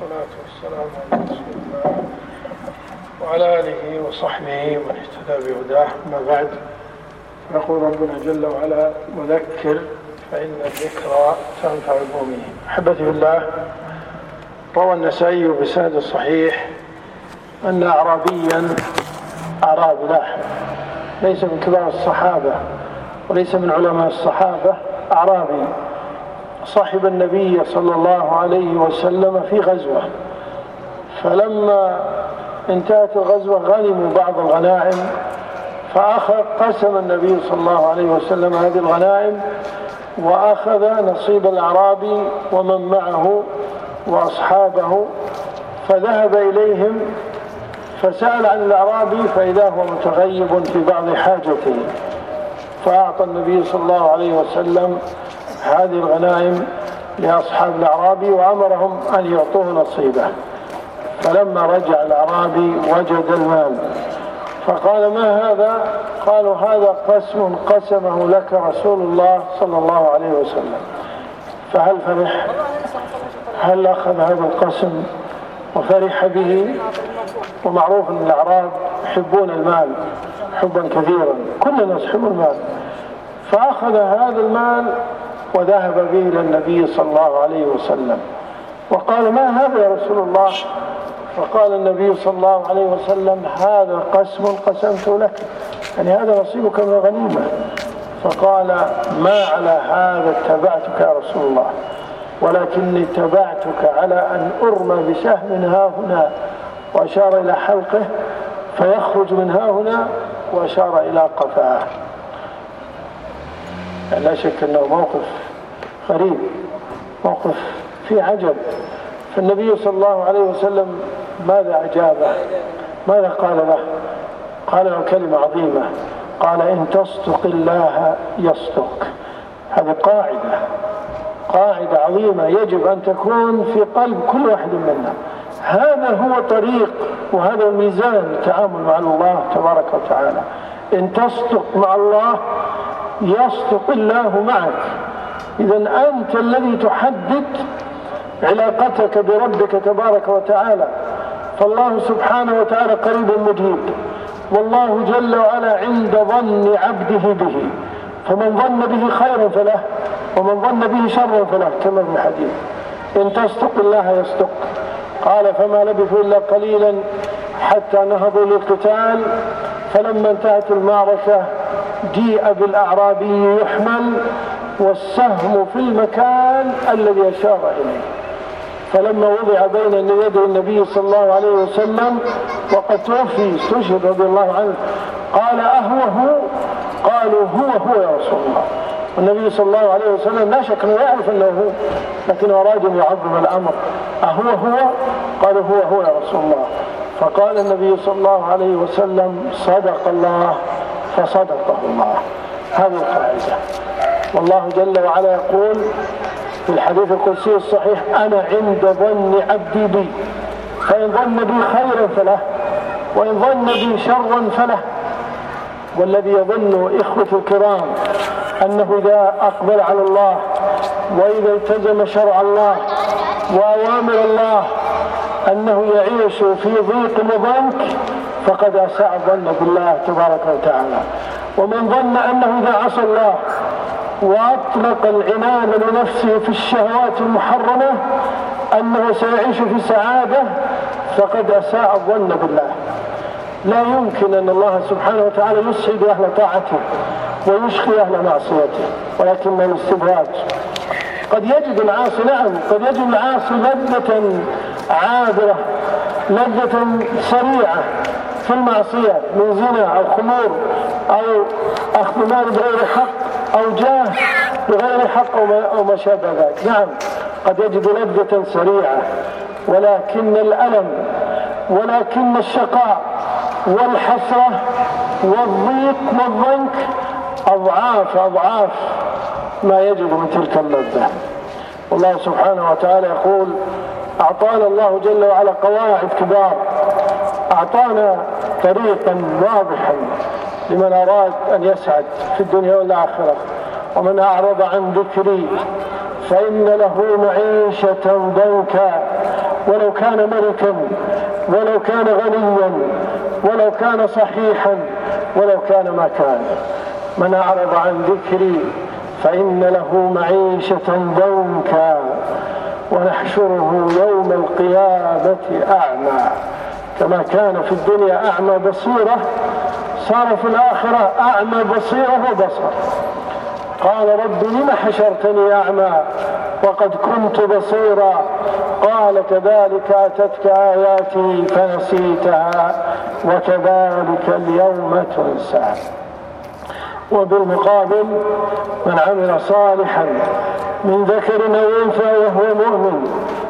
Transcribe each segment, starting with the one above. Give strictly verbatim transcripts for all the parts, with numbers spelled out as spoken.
والصلاة والسلام على رسول الله وعلى آله وصحبه ومن اهتدى بهداه. أما بعد، يقول ربنا جل وعلا: وذكر فإن الذكرى تنفع المؤمنين. أحبتي بالله، روى النسائي بسند صحيح أن أعرابيا أعراب له ليس من كبار الصحابة وليس من علماء الصحابة، أعرابي صاحب النبي صلى الله عليه وسلم في غزوة، فلما انتهت الغزوة غنموا بعض الغنائم، فأخذ قسم النبي صلى الله عليه وسلم هذه الغنائم وأخذ نصيب الأعرابي ومن معه وأصحابه، فذهب إليهم فسأل عن الأعرابي فإذا هو متغيب في بعض حاجته، فأعطى النبي صلى الله عليه وسلم هذه الغنائم لأصحاب الأعرابي وأمرهم أن يعطوه نصيبه. فلما رجع الأعرابي وجد المال فقال: ما هذا؟ قالوا: هذا قسم قسمه لك رسول الله صلى الله عليه وسلم. فهل فرح؟ هل أخذ هذا القسم وفرح به؟ ومعروف أن الأعراب يحبون المال حبا كثيرا، كل الناس يحب المال، فأخذ هذا المال وذهب به إلى النبي صلى الله عليه وسلم وقال: ما هذا يا رسول الله؟ فقال النبي صلى الله عليه وسلم: هذا قسم قسمت لك، يعني هذا نصيبك من الغنيمة. فقال: ما على هذا اتبعتك يا رسول الله، ولكني اتبعتك على أن أرمى بسهم ها هنا، وأشار إلى حلقه فيخرج من ها هنا، وأشار إلى قفاه. يعني لا شك أنه موقف غريب، موقف فيه عجب. فالنبي صلى الله عليه وسلم ماذا أجابه؟ ماذا قال له؟ قال له كلمة عظيمة، قال: إن تصدق الله يصدق. هذه قاعدة قاعدة عظيمة يجب أن تكون في قلب كل واحد منا. هذا هو طريق وهذا الميزان التعامل مع الله تبارك وتعالى. إن تصدق مع الله يصدق الله معك. إذن أنت الذي تحدد علاقتك بربك تبارك وتعالى، فالله سبحانه وتعالى قريب مجيب، والله جل وعلا عند ظن عبده به، فمن ظن به خيرا فله ومن ظن به شرا فله، كما في الحديث: إن تصدق الله يصدق. قال: فما لبثوا إلا قليلا حتى نهضوا للقتال، فلما انتهت المعركة جيء بالأعرابي يحمل والسهم في المكان الذي أشار إليه، فلما وضع بين يدي النبي صلى الله عليه وسلم وقد توفي استشهد رضي الله عنه، قال: أهو هو؟ قالوا: هو هو يا رسول الله. والنبي صلى الله عليه وسلم لا شك أنه يعرف أنه هو، لكنه أراد أن يعظم الأمر. أهو هو؟ قالوا: هو هو يا رسول الله. فقال النبي صلى الله عليه وسلم: صدق الله فصدقه الله. هذه القاعدة. والله جل وعلا يقول في الحديث القدسي الصحيح: أنا عند ظن عبدي بي، فإن ظن بي خيرا فله وإن ظن بي شرا فله. والذي يظن إخوة الكرام أنه إذا أقبل على الله وإذا التزم شرع الله وأوامر الله أنه يعيش في ضيق وضنك فقد أساء الظن بالله تبارك وتعالى. ومن ظن أنه إذا عصى الله وأطلق العنان لنفسه في الشهوات المحرمة أنه سيعيش في سعادة فقد أساء الظن بالله. لا يمكن أن الله سبحانه وتعالى يسعد أهل طاعته ويشقي أهل معصيته، ولكن الاستدراج. قد يجد العاصي، نعم قد يجد العاصي لذة عابرة، لذة سريعة في المعصية من زنا أو خمور أو أخذ مال بغير حق أو جاه بغير حق أو ما شابه ذلك. نعم قد يجد لذة سريعة، ولكن الألم ولكن الشقاء والحسرة والضيق والضنك أضعاف أضعاف ما يجد من تلك اللذة. والله سبحانه وتعالى يقول: أعطانا الله جل وعلا قواعد كبار، أعطانا طريقا واضحا لمن أراد أن يسعد في الدنيا والآخرة. ومن أعرض عن ذكري فإن له معيشة ضنكا، ولو كان ملكا، ولو كان غنيا، ولو كان صحيحا، ولو كان ما كان. من أعرض عن ذكري فإن له معيشة ضنكا ونحشره يوم القيامة أعمى. كما كان في الدنيا أعمى بصيرة، صار في الآخرة أعمى بصيرة وبصر. قال رب لم حشرتني أعمى وقد كنت بصيرا؟ قال كذلك أتتك آياتي فنسيتها وكذلك اليوم تنسى. وبالمقابل من عمل صالحا من ذكر أو أنثى وهو مؤمن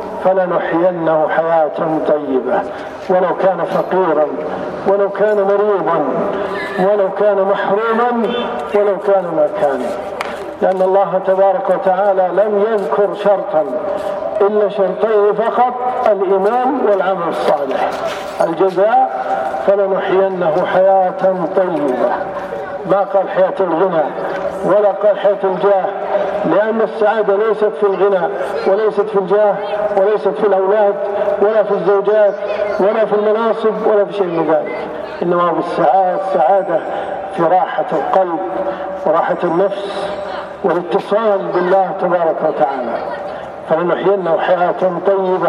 فلنحيينه حياة طيبة، ولو كان فقيرا، ولو كان مريضا، ولو كان محروما، ولو كان ما كان. لأن الله تبارك وتعالى لم يذكر شرطا إلا شرطين فقط: الإيمان والعمل الصالح. الجزاء فلنحيينه حياة طيبة، ما قال حياة الغنى ولا قال حياة الجاه، لأن السعادة ليست في الغنى وليست في الجاه وليست في الأولاد ولا في الزوجات ولا في المناصب ولا في شيء من ذلك، إنما بالسعادة السعادة في راحة القلب وراحة النفس والاتصال بالله تبارك وتعالى. فلنحيينهم حياة طيبة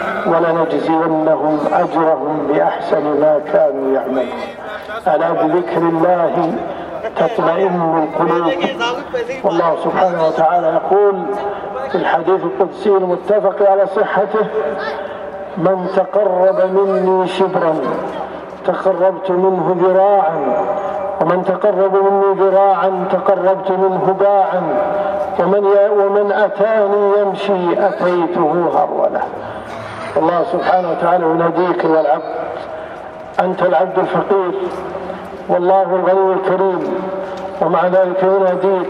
ولنجزينهم أجرهم بأحسن ما كانوا يعملون. ألا بذكر الله تطمئن القلوب. والله سبحانه وتعالى يقول في الحديث القدسي المتفق على صحته: من تقرب مني شبرا تقربت منه ذراعا، ومن تقرب مني ذراعا تقربت منه باعا، ومن ومن أتاني يمشي أتيته هرولة. الله سبحانه وتعالى يناديك يا العبد، أنت العبد الفقير والله الغني الكريم، ومع ذلك يناديك.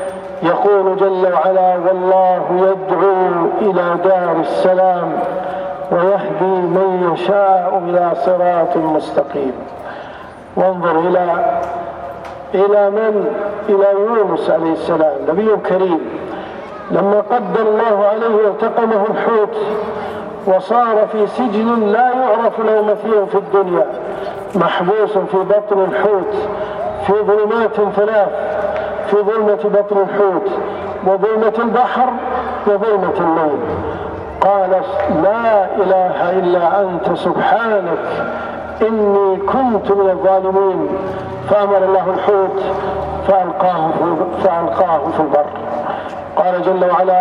يقول جل وعلا: والله يدعو إلى دار السلام ويهدي من يشاء إلى صراط مستقيم. وانظر إلى إلى من؟ إلى يونس عليه السلام، نبي كريم، لما قدر الله عليه والتقمه الحوت وصار في سجن لا يعرف له مثيل في الدنيا، محبوس في بطن الحوت في ظلمات ثلاث: في ظلمة بطن الحوت وظلمة البحر وظلمة الليل. قال: لا إله إلا أنت سبحانك إني كنت من الظالمين. فأمر الله الحوت فألقاه فألقاه في البر. قال جل وعلا: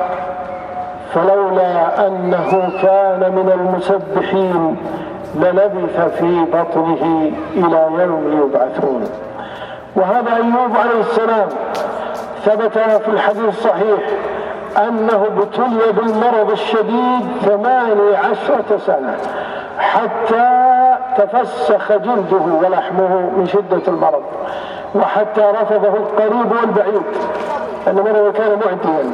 فلولا أنه كان من المسبحين للبث في بطنه إلى يوم يبعثون. وهذا أيوب عليه السلام ثبت في الحديث الصحيح أنه ابتلي بالمرض الشديد ثماني عشرة سنة حتى تفسخ جلده ولحمه من شدة المرض، وحتى رفضه القريب والبعيد، أن مرضه كان معديا.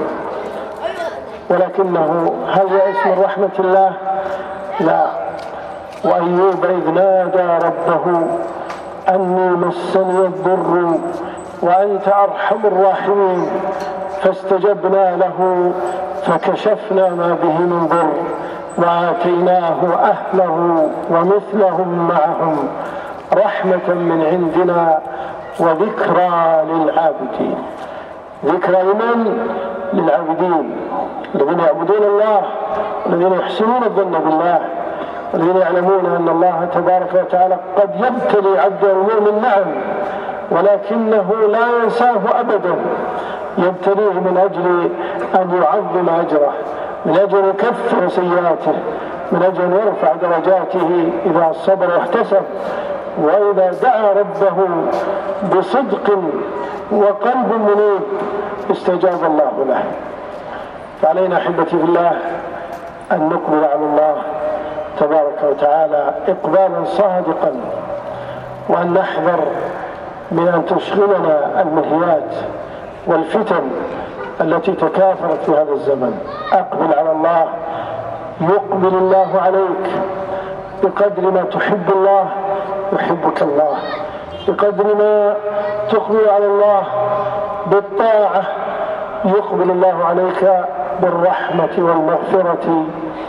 ولكنه هل يئس من رحمة الله؟ لا. وأيوب إذ نادى ربه أني مسني الضر وأنت أرحم الراحمين فاستجبنا له فكشفنا ما به من ضر وآتيناه أهله ومثلهم معهم رحمة من عندنا وذكرى للعابدين. ذكرى لمن؟ للعابدين الذين يعبدون الله، الذين يحسنون الظن بالله، الذين يعلمون أن الله تبارك وتعالى قد يبتلي عبده المؤمن، نعم، ولكنه لا ينساه أبدا، يبتليه من أجل أن يعظم أجره، من أجل أن يكفر سيئاته، من أجل أن يرفع درجاته إذا صبر واحتسب، وإذا دعا ربه بصدق وقلب منيب استجاب الله له. فعلينا أحبتي في الله أن نقبل على الله تبارك وتعالى إقبالا صادقا، وأن نحذر من أن تشغلنا الملهيات والفتن التي تكاثرت في هذا الزمن. أقبل على الله يقبل الله عليك، بقدر ما تحب الله يحبك الله، بقدر ما تقبل على الله بالطاعة يقبل الله عليك بالرحمة والمغفرة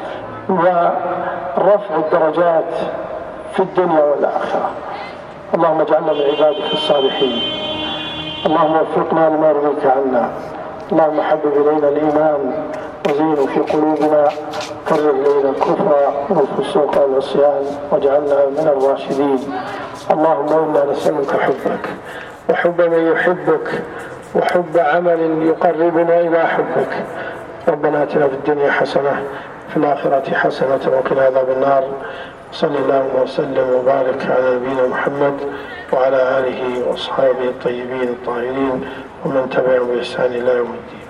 ورفع الدرجات في الدنيا والآخرة. اللهم اجعلنا من عبادك الصالحين. اللهم وفقنا لما يرضيك عنا. اللهم حبب إلينا الإيمان وزينه في قلوبنا، كرر إلينا الكفر والفسوق والعصيان واجعلنا من الراشدين. اللهم إنا نسألك حبك وحب من يحبك وحب عمل يقربنا إلى حبك. ربنا آتنا في الدنيا حسنة في الآخرة حسنة وقنا عذاب النار. صلى الله وسلم وبارك على نبينا محمد وعلى آله وأصحابه الطيبين الطاهرين ومن تبعهم بإحسان إلى يوم الدين.